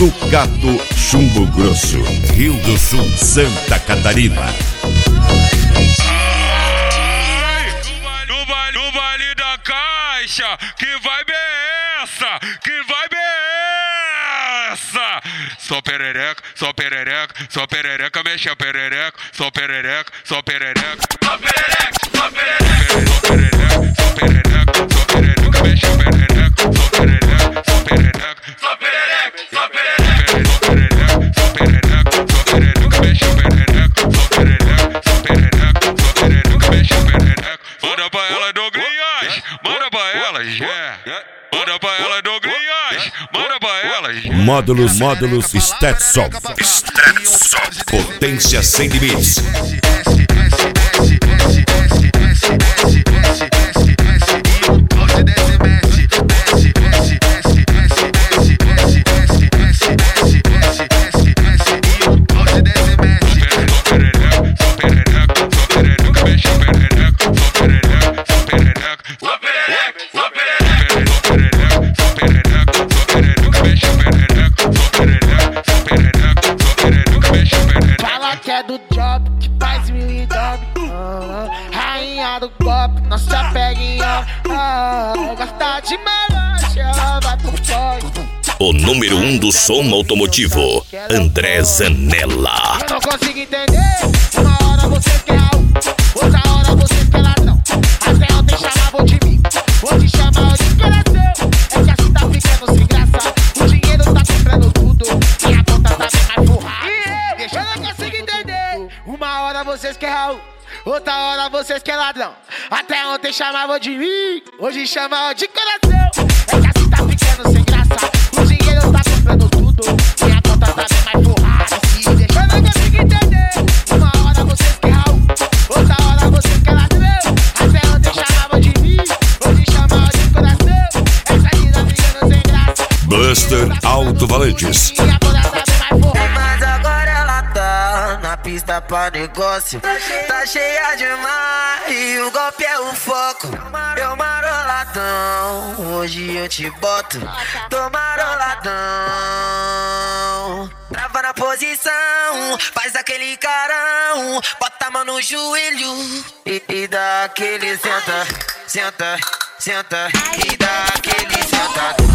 Tucato, Chumbo Grosso, Rio do Sul, Santa Catarina. No baile da Caixa, que vibe é essa? Que vibe é essa? Só perereca, só perereca, só perereca, mexe a perereca, só perereca, só perereca, só perereca, só perereca, só perereca, só perereca, só perereca, mexe a perereca, só perereca, só perereca, só perereca, só perereca, só perereca, só perereca, só perereca, mexe a perereca, só perereca, só perereca, só perereca, mexe a perereca. Manda pra ela, Douglas, manda pra ela, manda pra ela, Douglas, manda pra ela. Módulos Stetson. Potência sem limites. Fala que é do job, que faz mil e dobre. Rainha do copo, não se apega em ó. Gasta de malocha, vai pro pó. O número 1 do som automotivo, André Zanella. Eu não consigo entender. Uma hora você quer algo, outra hora você quer ladrão. Até ontem chamavam de mim, hoje chamam de coração. É que assim tá ficando sem graça. O dinheiro tá comprando tudo e a conta tá bem mais forrada. Eu não consigo entender. Uma hora vocês querem algo, outra hora vocês querem ladrão. Até ontem chamavam de mim, hoje chamam de coração. É que assim tá ficando sem graça. O dinheiro tá comprando tudo e a conta tá bem mais forrada. Eu não consigo entender. Uma hora vocês querem algo, outra hora vocês querem ladrão. Até ontem chamavam de mim, hoje chamam de coração. Essa vida ficando sem graça. Buster Alto Valentes. E a conta tá bem mais forrada. Mas agora ela tá na pista pra negócio. Tá cheia demais e o golpe é o foco. Eu maroladão, hoje eu te boto. Tô maroladão. Trava na posição, faz aquele carão. Bota a mão no joelho e dá aquele senta, senta, senta. E dá aquele senta.